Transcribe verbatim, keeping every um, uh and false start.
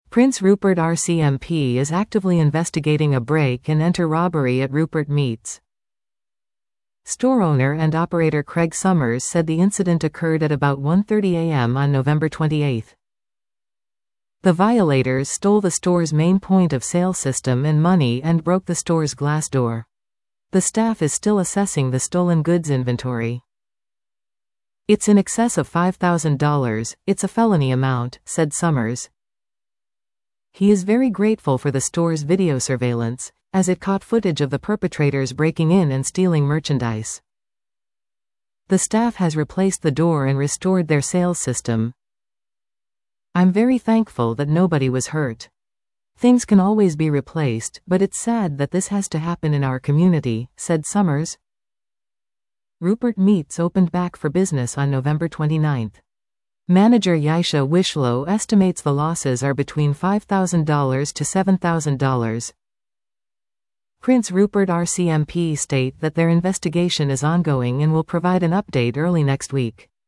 Prince Rupert R C M P is actively investigating a break-and-enter robbery at Rupert Meats. Store owner and operator Craig Summers said the incident occurred at about one thirty a m on November twenty-eighth. The violators stole the store's main point-of-sale system and money and broke the store's glass door. The staff is still assessing the stolen goods inventory. "It's in excess of five thousand dollars, it's a felony amount," said Summers. He is very grateful for the store's video surveillance, as it caught footage of the perpetrators breaking in and stealing merchandise. The staff has replaced the door and restored their sales system. "I'm very thankful that nobody was hurt. Things can always be replaced, but it's sad that this has to happen in our community," said Summers. Rupert Meats opened back for business on November twenty-ninth. Manager Yisha Wishlow estimates the losses are between five thousand dollars to seven thousand dollars. Prince Rupert R C M P state that their investigation is ongoing and will provide an update early next week.